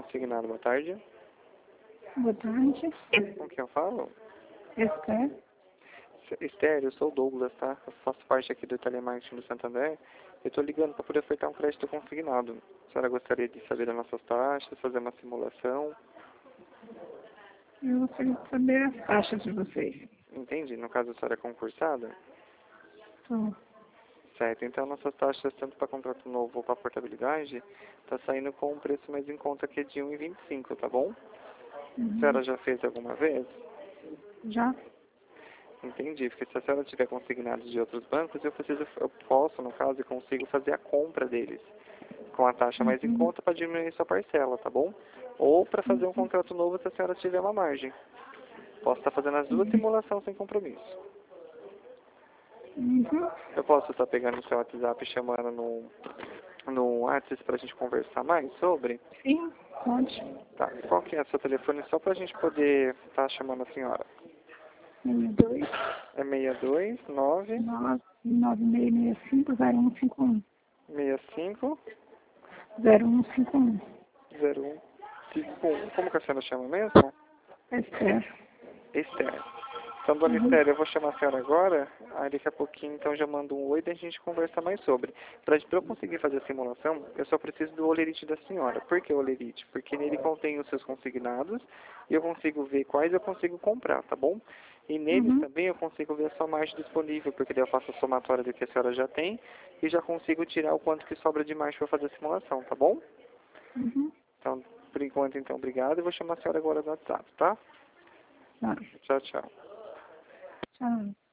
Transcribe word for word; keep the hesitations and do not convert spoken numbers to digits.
consignado. Boa tarde. Boa tarde. Com quem eu falo? Esther. Esther, eu sou o Douglas, tá? Eu faço parte aqui do telemarketing do Santander. Eu tô ligando para poder ofertar um crédito consignado. A senhora gostaria de saber as nossas taxas, fazer uma simulação? Eu gostaria de saber as taxas de vocês. Entendi. No caso, a senhora é concursada? Tô. Certo. Então, nossas taxas, tanto para contrato novo ou para portabilidade, tá saindo com um preço mais em conta que é de um vírgula vinte e cinco, tá bom? Uhum. A senhora já fez alguma vez? Já? Entendi, porque se a senhora tiver consignados de outros bancos, eu preciso, eu posso, no caso, e consigo fazer a compra deles com a taxa mais em Uhum. conta para diminuir sua parcela, tá bom? Ou para fazer um Uhum. contrato novo se a senhora tiver uma margem. Posso estar fazendo as duas Uhum. simulações sem compromisso. Uhum. Eu posso estar pegando o seu WhatsApp e chamando no, no WhatsApp para a gente conversar mais sobre? Sim, pode. Tá, qual que é o seu telefone só para a gente poder estar chamando a senhora? seis dois É seis dois nove nove nove seis seis cinco zero um cinco um. seis cinco zero um cinco um. zero um cinco um. Como que a senhora chama mesmo? Esther. Esther. Então, dona Uhum. Esther, eu vou chamar a senhora agora, aí daqui a pouquinho então já mando um oi e a gente conversa mais sobre. Para eu conseguir fazer a simulação, eu só preciso do olerite da senhora. Por que olerite? Porque nele contém os seus consignados e eu consigo ver quais eu consigo comprar, tá bom? E neles Uhum. também eu consigo ver a sua margem disponível, porque daí eu faço a somatória do que a senhora já tem e já consigo tirar o quanto que sobra de margem para fazer a simulação, tá bom? Uhum. Então, por enquanto, então, obrigado. Eu vou chamar a senhora agora no WhatsApp, tá? Tá. Tchau, tchau. Tchau.